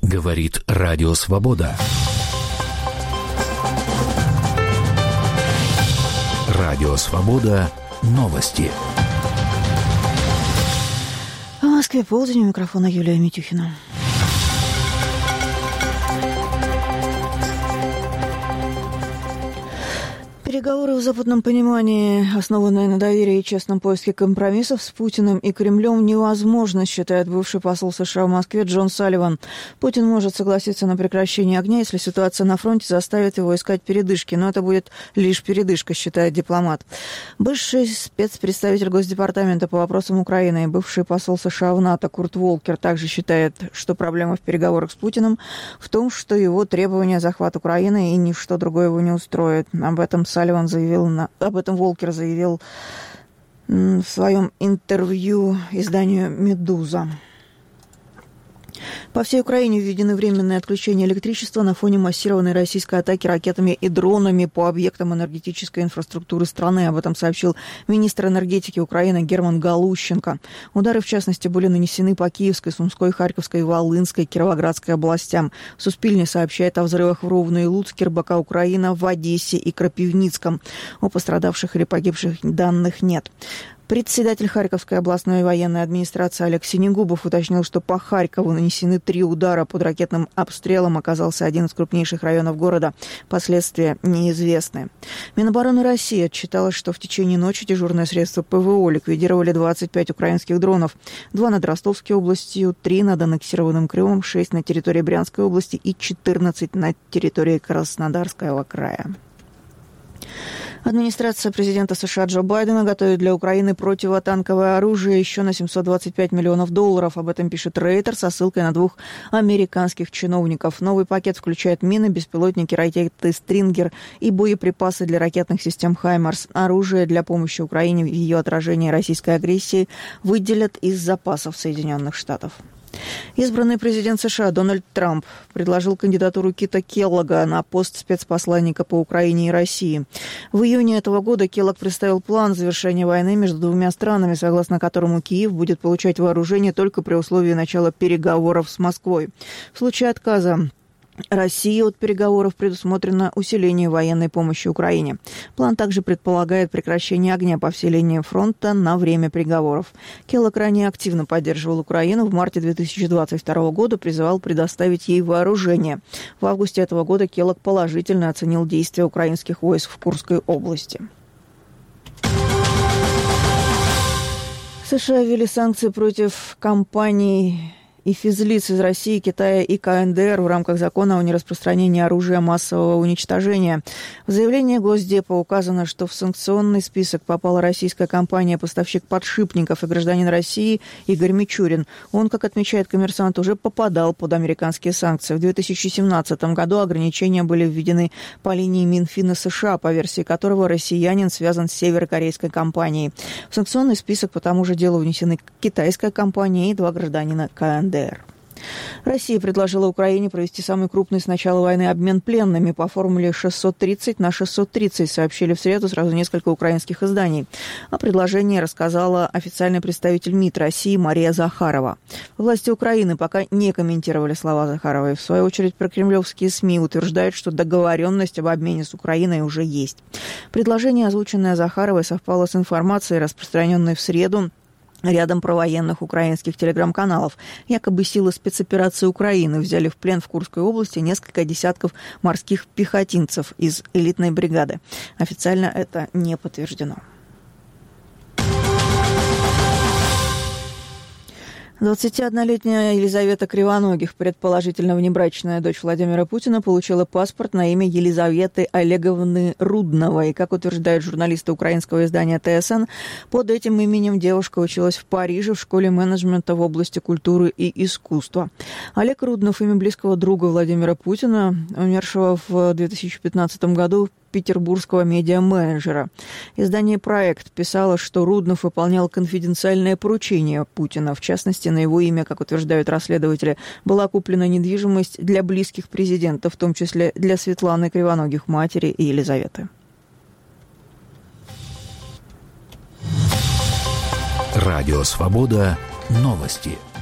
Говорит Радио Свобода. Радио Свобода. Новости. В Москве полдень, у микрофона Юлия Митюхина. Переговоры в западном понимании, основанные на доверии и честном поиске компромиссов с Путиным и Кремлем, невозможно, считает бывший посол США в Москве Джон Салливан. Путин может согласиться на прекращение огня, если ситуация на фронте заставит его искать передышки, но это будет лишь передышка, считает дипломат. Бывший спецпредставитель Госдепартамента по вопросам Украины и бывший посол США в НАТО Курт Волкер также считает, что проблема в переговорах с Путиным в том, что его требования захват Украины и ничто другое его не устроит. Об этом Волкер заявил в своем интервью изданию «Медуза». По всей Украине введены временные отключения электричества на фоне массированной российской атаки ракетами и дронами по объектам энергетической инфраструктуры страны. Об этом сообщил министр энергетики Украины Герман Галущенко. Удары, в частности, были нанесены по Киевской, Сумской, Харьковской, Волынской, Кировоградской областям. Суспильне сообщает о взрывах в Ровно и Луцке, РБК Украина, в Одессе и Крапивницком. О пострадавших или погибших данных нет. Председатель Харьковской областной военной администрации Олег Синегубов уточнил, что по Харькову нанесены 3 удара. Под ракетным обстрелом оказался один из крупнейших районов города. Последствия неизвестны. Минобороны России отчиталось, что в течение ночи дежурные средства ПВО ликвидировали 25 украинских дронов. 2 над Ростовской областью, 3 над аннексированным Крымом, 6 на территории Брянской области и 14 на территории Краснодарского края. Администрация президента США Джо Байдена готовит для Украины противотанковое оружие еще на $725 миллионов. Об этом пишет Рейтер со ссылкой на 2 американских чиновников. Новый пакет включает мины, беспилотники, ракеты «Стрингер» и боеприпасы для ракетных систем «Хаймарс». Оружие для помощи Украине в ее отражении российской агрессии выделят из запасов Соединенных Штатов. Избранный президент США Дональд Трамп предложил кандидатуру Кита Келлога на пост спецпосланника по Украине и России. В июне этого года Келлог представил план завершения войны между 2 странами, согласно которому Киев будет получать вооружение только при условии начала переговоров с Москвой. В случае отказа России от переговоров предусмотрено усиление военной помощи Украине. План также предполагает прекращение огня по всей линии фронта на время переговоров. Келлог ранее активно поддерживал Украину. В марте 2022 года призывал предоставить ей вооружение. В августе этого года Келлог положительно оценил действия украинских войск в Курской области. США ввели санкции против компаний и физлиц из России, Китая и КНДР в рамках закона о нераспространении оружия массового уничтожения. В заявлении Госдепа указано, что в санкционный список попала российская компания-поставщик подшипников и гражданин России Игорь Мичурин. Он, как отмечает «Коммерсант», уже попадал под американские санкции. В 2017 году ограничения были введены по линии Минфина США, по версии которого россиянин связан с северокорейской компанией. В санкционный список по тому же делу внесены китайская компания и 2 гражданина КНДР. Россия предложила Украине провести самый крупный с начала войны обмен пленными по формуле 630/630, сообщили в среду сразу несколько украинских изданий. О предложении рассказала официальный представитель МИД России Мария Захарова. Власти Украины пока не комментировали слова Захаровой. В свою очередь, прокремлевские СМИ утверждают, что договоренность об обмене с Украиной уже есть. Предложение, озвученное Захаровой, совпало с информацией, распространенной в среду рядом провоенных украинских телеграм-каналов. Якобы силы спецоперации Украины взяли в плен в Курской области несколько десятков морских пехотинцев из элитной бригады. Официально это не подтверждено. 21-летняя Елизавета Кривоногих, предположительно внебрачная дочь Владимира Путина, получила паспорт на имя Елизаветы Олеговны Рудновой. Как утверждают журналисты украинского издания ТСН, под этим именем девушка училась в Париже в школе менеджмента в области культуры и искусства. Олег Руднов – имя близкого друга Владимира Путина, умершего в 2015 году, петербургского медиа-менеджера. Издание «Проект» писало, что Руднов выполнял конфиденциальное поручение Путина. В частности, на его имя, как утверждают расследователи, была куплена недвижимость для близких президента, в том числе для Светланы Кривоногих, матери и Елизаветы. Радио «Свобода». Новости.